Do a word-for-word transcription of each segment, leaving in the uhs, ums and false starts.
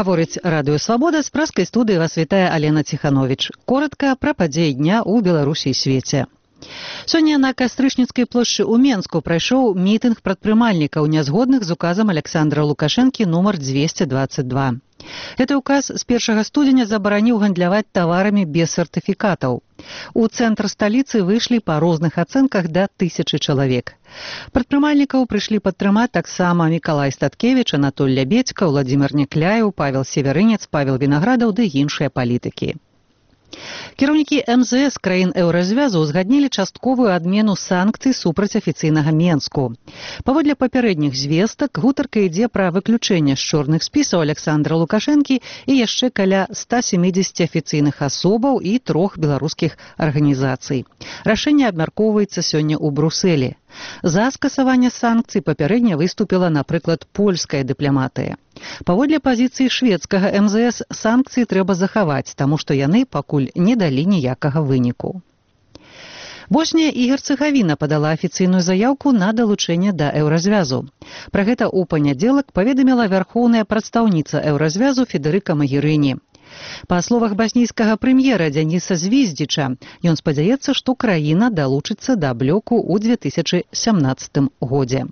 Гаворыць радыё «Свабода», з праскай студыі вас вітае Алена Ціхановіч. Коротка пра падзеі дня ў Беларусі і свеце. Сёння на Кастрычніцкай плошчы ў Менску прайшоў мітынг прадпрымальнікаў, нязгодных з указам Александра Лукашэнкі нумар двести двадцать два. Гэты указ з першага студзеня забараніў гандляваць таварамі без сертыфікатаў. У цэнтр сталіцы выйшлі па розных ацэнках да тысячы чалавек. Прадпрымальнікаў прыйшлі падтрымаць таксама Мікалай Статкевіч, Анатоль Лябедзька, Владзімір Някляеў, Павел Северынец, Павел Вінаградаў ды іншыя палітыкі. Кіраўнікі эм зэ эс краін еўразвязу ўзгаднілі частковую адмену санкцый супраць афіцыйнага Менску. Паводле папярэдніх звестак, гутарка ідзе пра выключэнне з чорных спісаў Александра Лукашэнкі і яшчэ каля ста сямідзесяці афіцыйных асобаў і трох беларускіх арганізацый. Рашэнне абмяркоўваецца сёння ў Брусэлі. За скасаванне санкцый папярэдне выступіла, напрыклад, польская дыпламатыя. Паводле пазіцыі шведскага эм зэ эс санкцыі трэба захаваць, таму што яны пакуль не далі ніякага выніку. Боснія і Герцэгавіна падала афіцыйную заяўку на далучэнне да еўразвязу. Пра гэта ў панядзелак паведаміла вярхоўная прадстаўніца еўразвязу Федэрыка Магерыні. Па словах баснійскага прэм'ера Дзяніса Звіздзіча, ён спадзяецца, што краіна далучыцца да блоку ў две тысячы сямнаццатым годзе.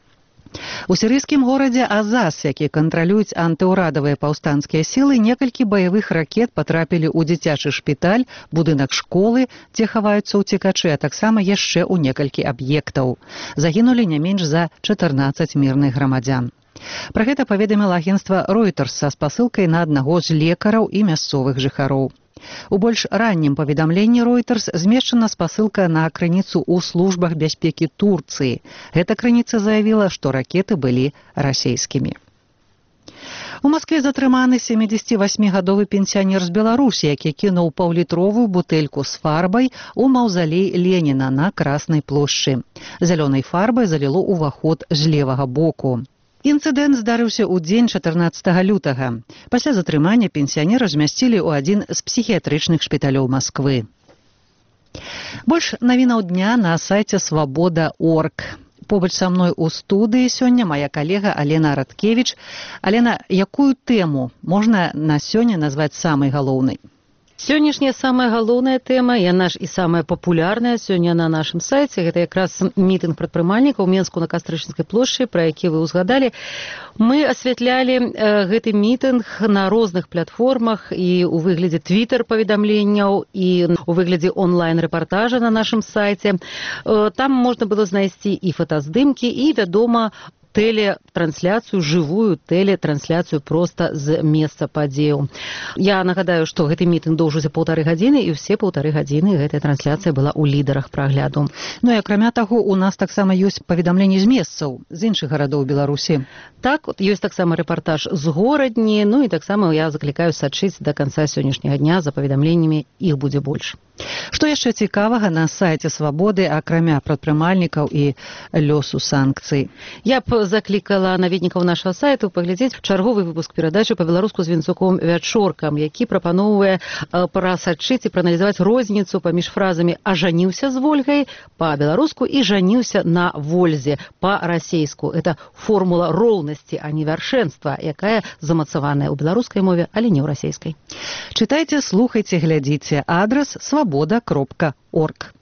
У сірыйскім горадзе Азаз, які кантралююць антыўрадавыя паўстанцкія сілы, некалькі баявых ракет патрапілі ў дзіцячы шпіталь, будынак школы, дзе хаваюцца ўцекачы, а таксама яшчэ ў некалькі аб'ектаў. Загінулі не менш за чатырнаццаць мірных грамадзян. Пра гэта паведаміла агенцтва Reuters са спасылкай на аднаго з лекараў і мясцовых жыхароў. У больш раннім паведамленні Reuters змешчана спасылка на крыніцу ў службах бяспекі Турцыі. Гэта крыніца заявіла, што ракеты былі расейскімі. У Маскве затрыманы сямідзесяцівасьмігадовы пенсіянер з Беларусі, які кінуў паўлітровую бутэльку з фарбай у маўзалей Леніна на Краснай плошчы. Зялёнай фарбай заліло ўваход з левага боку. Інцыдэнт здарыўся ў дзень чатырнаццатага лютага. Пасля затрымання пенсіянера размясцілі ў адзін з псіхіятрычных шпіталёў Масквы. Больш навінаў дня на сайце свабода точка орг. Побач са мной у студыі сёння мая калега Алена Радкевіч. Алена, якую тэму можна на сёння назваць самай галоўнай? Сённяшняя самая галоўная тэма, яна ж і самая папулярная сёння на нашым сайце, гэта якраз мітынг прадпрымальнікаў у Менску на Кастрычніцкай плошчы, пра які вы ўзгадалі. Мы асвятлялі э, гэты мітынг на розных платформах і ў выглядзе твітэр-паведамленняў, і ў выглядзе онлайн-рэпартажа на нашым сайце. Э, там можна было знайсці і фотаздымкі, і, вядома, тэлетрансляцыю, жывую тэлетрансляцыю проста з месца падзеяў. Я нагадаю, што гэты мітынг доўжыўся паўтары гадзіны, і ўсе паўтары гадзіны гэтая трансляцыя была ў лідарах прагляду. Ну і акрамя таго, у нас таксама ёсць паведамленні з месцаў, з іншых гарадоў Беларусі. Так, ёсць таксама рэпартаж з горадні, ну і таксама я заклікаю сачыць да канца сённяшняга дня за паведамленнямі, іх будзе больш. Што яшчэ цікавага на сайце Свабоды, акрамя прадпрымальнікаў і лёсу санкцый? Я б заклікала наведнікаў нашага сайту паглядзець чарговы выпуск перадачы па-беларуску з Вінцуком Вячоркам, які прапановвае прасачыць і прааналізаваць розніцу паміж фразамі «ажаніўся з Вольгай» па-беларуску і «жаніўся на Вользе» па-расейску. Это формула роўнасці, а не вяршэнства, якая замацаваная ў беларускай мове, але не ў расейскай. Чытайце, слухайце, глядзіце. Адрас свабода кропка орг.